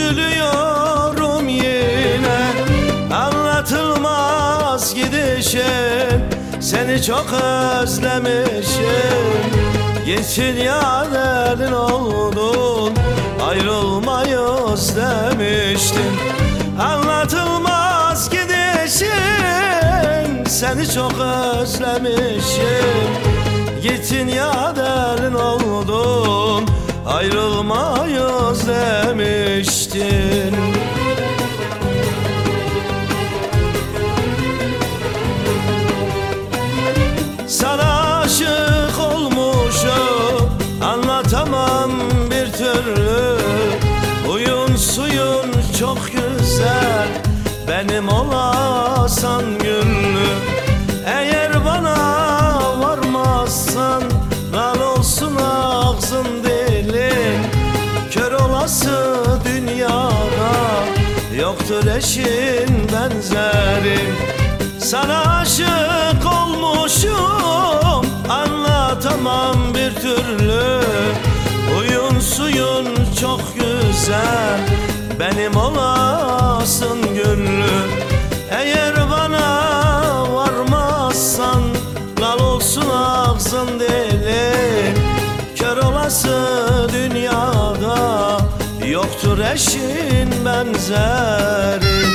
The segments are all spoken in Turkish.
üzülüyorum yine, anlatılmaz gidişin. Seni çok özlemişim. Geçin ya elin oldun, ayrılmayı özlemiştim. Anlatılmaz gidişin, seni çok özlemişim. Gittin ya elin oldun, ayrılmayı özlemiştin. Sana aşık olmuşum, anlatamam bir türlü. Huyun suyun çok güzel, benim olasan güllü. Eğer bana varmazsan, lan olsun ağzın dilin. Kör olası dünyada yoktur eşin benzerin. Sana aşık olmuşum, anlatamam bir türlü. Huyun suyun çok güzel, benim olasın güllü. Eğer bana varmazsan, lal olsun ağzın dilin. Kör olası dünyada yoktur eşin benzerin.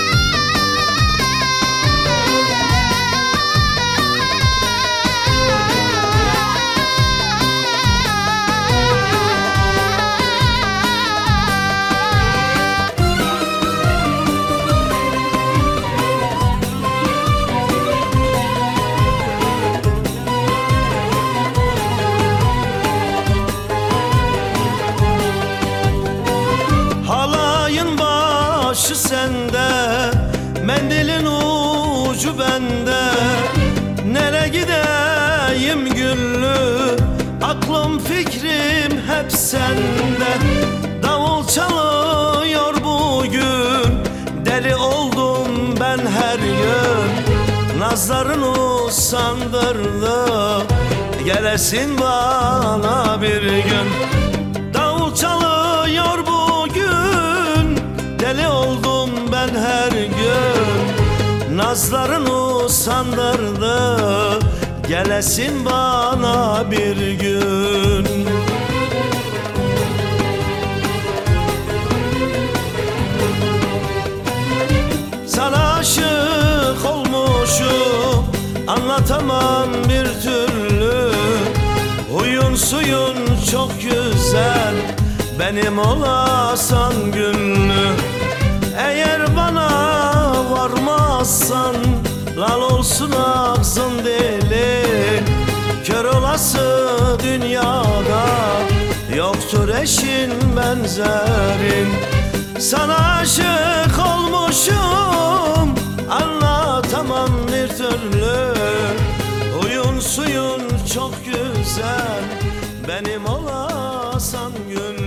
Başı sende, mendilin ucu bende. Nere gideyim güllü, aklım fikrim hep sende. Davul çalıyor bugün, deli oldum ben her gün. Nazların usandırdı, gelesin bana bir gün. Davul çalıyor bugün, deli oldum ben her gün. Nazların usandırdı, gelesin bana bir gün. Sana aşık olmuşum, anlatamam bir türlü. Huyun suyun çok güzel, benim olasan güllü. Eğer bana varmazsan, lal olsun ağzın dilin. Kör olası dünyada yoktur eşin benzerin. Sana aşık olmuşum, anlatamam bir türlü. Huyun suyun çok güzel, benim olasan gül.